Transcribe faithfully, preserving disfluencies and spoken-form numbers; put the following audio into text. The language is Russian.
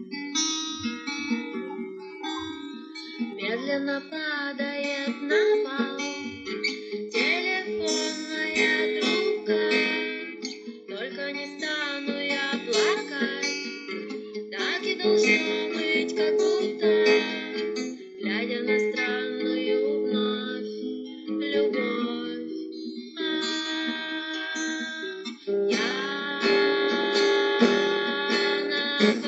Медленно падает на пол телефонная трубка. Только не стану я плакать, так и должно быть, как будто, глядя на странную вновь любовь. А, я на